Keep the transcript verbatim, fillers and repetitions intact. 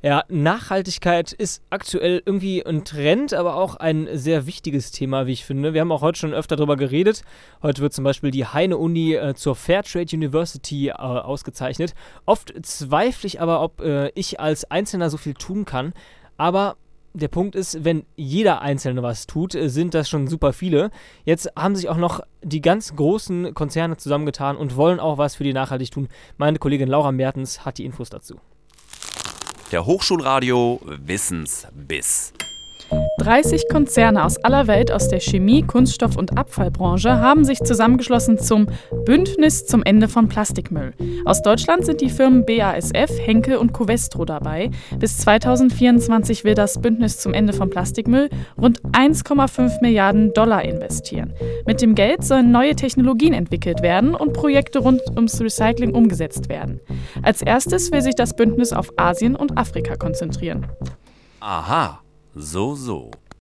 Ja, Nachhaltigkeit ist aktuell irgendwie ein Trend, aber auch ein sehr wichtiges Thema, wie ich finde. Wir haben auch heute schon öfter darüber geredet. Heute wird zum Beispiel die Heine-Uni äh, zur Fairtrade University äh, ausgezeichnet. Oft zweifle ich aber, ob äh, ich als Einzelner so viel tun kann. Aber der Punkt ist, wenn jeder Einzelne was tut, äh, sind das schon super viele. Jetzt haben sich auch noch die ganz großen Konzerne zusammengetan und wollen auch was für die Nachhaltigkeit tun. Meine Kollegin Laura Mertens hat die Infos dazu. Der Hochschulradio Wissensbiss. dreißig Konzerne aus aller Welt aus der Chemie-, Kunststoff- und Abfallbranche haben sich zusammengeschlossen zum Bündnis zum Ende von Plastikmüll. Aus Deutschland sind die Firmen B A S F, Henkel und Covestro dabei. Bis zweitausendvierundzwanzig will das Bündnis zum Ende von Plastikmüll rund eins Komma fünf Milliarden Dollar investieren. Mit dem Geld sollen neue Technologien entwickelt werden und Projekte rund ums Recycling umgesetzt werden. Als erstes will sich das Bündnis auf Asien und Afrika konzentrieren. Aha. So, so.